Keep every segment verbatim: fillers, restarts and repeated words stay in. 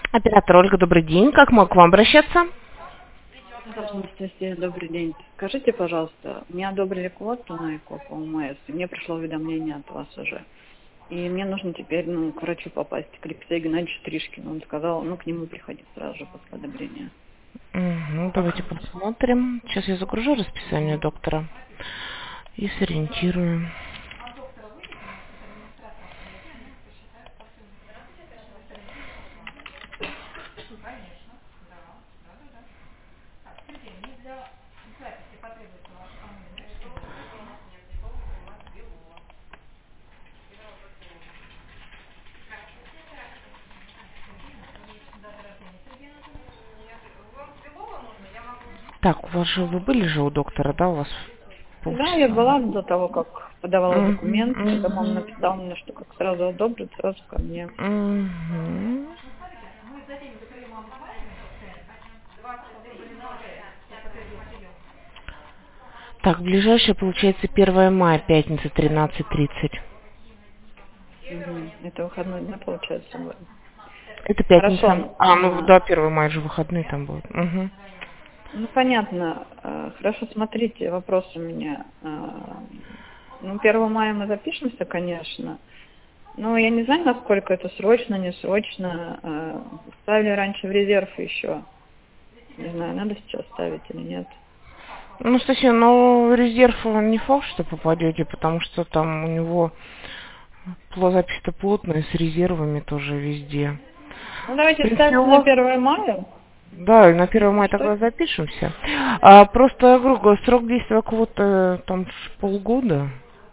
Оператор Ольга, добрый день. Как могу к вам обращаться? Анастасия, добрый день. Скажите, пожалуйста, мне одобрили квоту на ЭКО по ОМС, и мне пришло уведомление от вас уже. И мне нужно теперь ну, к врачу попасть, к Алексею Геннадьевичу Тришкину. Он сказал, ну, к нему приходить сразу же после одобрения. Угу, давайте посмотрим. Сейчас я загружу расписание доктора и сориентирую. Так, у вас же вы были же у доктора, да, у вас полчаса? Да, я была до того, как подавала Угу, документы, потом он угу, написал мне, что как сразу одобрят, сразу ко мне. угу. Так, ближайшее получается первое мая, пятница, тринадцать тридцать. Угу. Это выходной день, получается, сегодня. Это пятница. Хорошо. А, ну А, да, первое мая же выходные там будут. Угу. Ну, понятно. А, Хорошо, смотрите, вопрос у меня. А, Ну, первого мая мы запишемся, конечно. Но я не знаю, насколько это срочно, не срочно. А, Ставили раньше в резерв еще. Не знаю, надо сейчас ставить или нет. Ну, Стасия, ну, резерв он не факт, что попадете, потому что там у него пла- запись-то плотная, с резервами тоже везде. Ну, В давайте принципе, ставьте у на вас... первое мая. Да, и на первое Если мая что. тогда запишемся. А, просто, я говорю, срок действия квоты там ж полгода.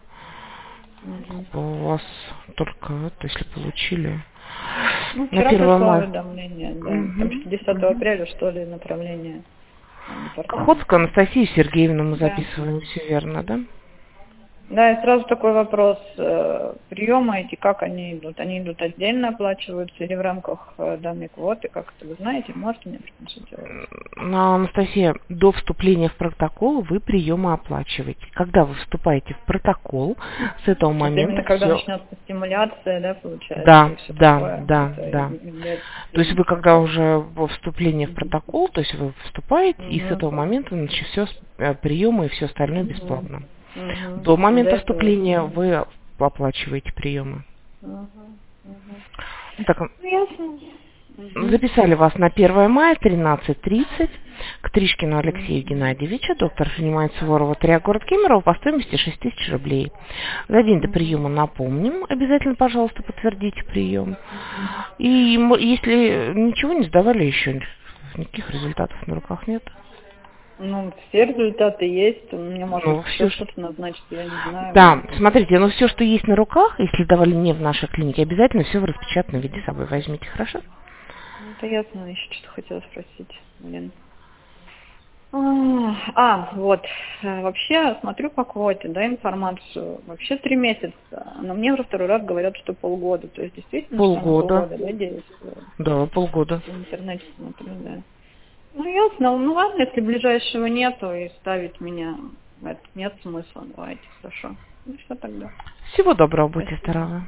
Мгм. Как бы у вас только это, если получили. Ну, На вчера первое пришло мая. уведомление, да. Там Угу, что десятого угу. апреля, что ли, направление э, Охотска департамента. Анастасию Сергеевну мы Да. записываем, все верно, да? Да, и сразу такой вопрос. э, Приемы эти, как они идут? Они идут отдельно, оплачиваются или в рамках э, данной квоты? Как это вы знаете? Можете мне проконсультировать? На Анастасия, до вступления в протокол вы приемы оплачиваете. Когда вы вступаете в протокол, с этого Это момента именно когда все. начнется стимуляция, да, получается, и Да, все да, такое. да, Это да. является То есть последним вы когда пунктом. уже во вступлении в Мгм. протокол, то есть вы вступаете, и с Мгм. этого момента значит, все приемы и все остальное Мгм. бесплатно. Мгм. До До момента этого. вступления вы оплачиваете приемы. Мгм. Мгм. Так, Ну, ясно. Мгм. записали вас на первое мая, тринадцать тридцать, к Тришкину Мгм. Алексею Геннадьевичу. Доктор принимает Суворова три, город Кемерово, по стоимости шесть тысяч рублей. За день до Мгм. приема напомним. Обязательно, пожалуйста, подтвердите прием. И м- если ничего не сдавали еще, никаких результатов на руках нет. Ну, все результаты есть. Мне, может быть, Ну, еще все, что-то назначить, я не знаю. да, смотрите, ну все, что есть на руках, если давали не в нашей клинике, обязательно все в распечатанном виде с собой возьмите, хорошо? Ну, это ясно, еще что-то хотела спросить. Блин. А, а, вот, э, вообще смотрю по квоте, да, информацию, вообще три месяца, но мне уже второй раз говорят, что полгода, то есть действительно, что на Полгода. полгода, да, действует, Да, полгода. в интернете смотрю, да. Ну, ясно, ну ладно, если ближайшего нету и ставить меня, это нет смысла, давайте, хорошо. Ну, все тогда. Всего доброго, будьте Спасибо. здоровы.